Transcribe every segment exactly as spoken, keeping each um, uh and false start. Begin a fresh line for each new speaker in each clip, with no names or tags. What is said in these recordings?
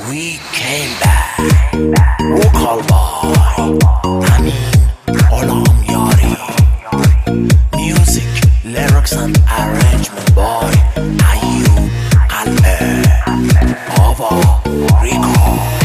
We came back. Vocal boy Amin Olam Yari. Music, lyrics and arrangement boy Ayub Qal'e. Ava Rico.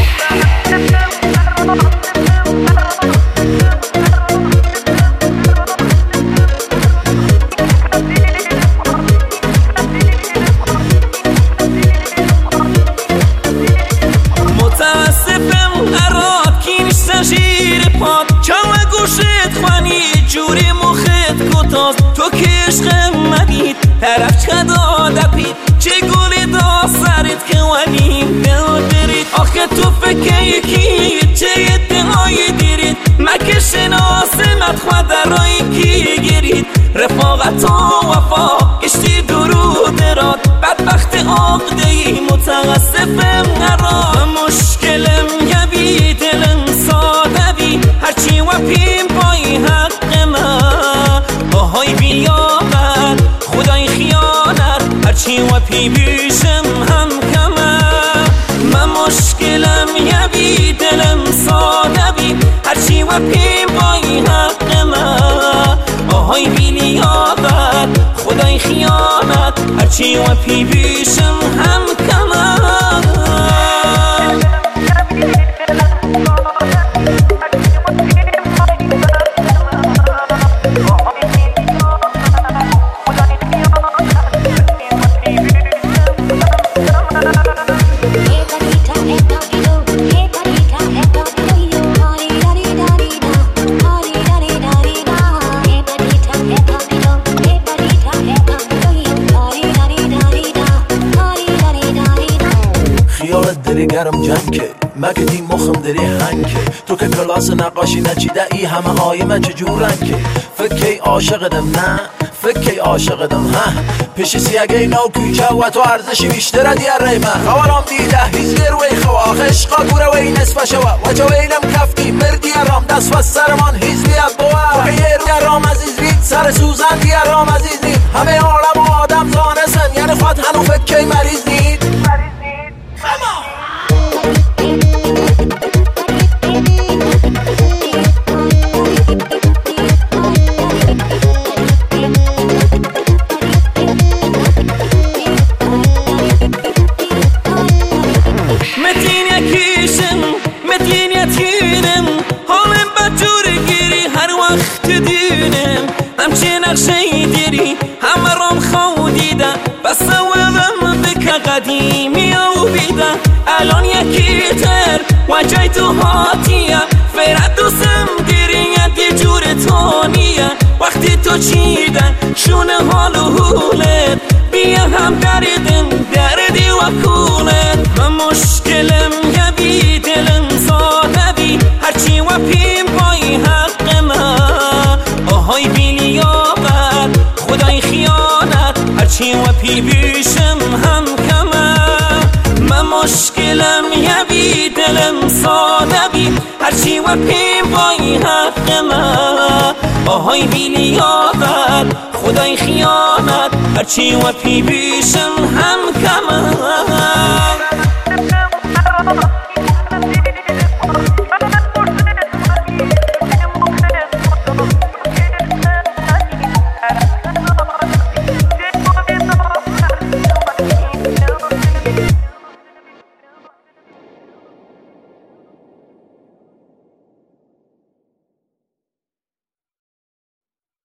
چاو گوشت خوانی جوری مخت کتاز تو که عشق مدید طرف چه داده پید چه گولی دا سرت که ولیم دارید آخه تو فکر یکی چه ادعای دیرید مکه شناسمت خود درایی کی گیرید رفاقت و وفا کشتی درود راد بدبخت عقده ای متاسفم قرار مشکلم یه بی دلم ساده بی هرچی و پیم پای حق من آهای بیابر خدای خیانت هرچی و پی بیشم هم کمه من مشکلم یه بی دلم ساده بی هرچی و پیم پای حق من آهای بیابر خدای خیانت هرچی و پی بیشم هم کمه
خیالت داری گرم جنگه مگه دی مخم داری هنگه تو که کلاس نقاشی نچیده ای همه های من چجور رنگه فکر عاشقدم نه فکر عاشقدم ها پیش سیاگه نو کوچه و تو ارزشی بیشتر دیاره من خوالام دیده هیزگر وی خواه عشقا گوره وی نصف شوا و چو ویلم کفتی مردی ارام دست و سرمان هیز بیاد بوا که یه رو ارام عزیز بید سر سوزن دی ارام عزیز نید همه عالم و آدم زانسن یعنی خود هنو فکر مریض نید
همچه نقشه دیری همه رام خودیده بس اولم بکه قدیمی او بیده الان یکی تر و جای تو هاتیه فرد دوستم دیری یه جور تانیه وقتی تو چیدن شونه حال و حولت بیا هم دردم دردی و کولت من مشکلم یه بی دلم ساده بی هرچی و پیم پای حق من آهای بیلیابر خدای خیانت هرچی و پی بیشم هم کمه من مشکلم یه بی دلم ساده بی هرچی و پیم پای حق من آهای بیلیابر خدای خیانت هرچی و پی بیشم هم کمه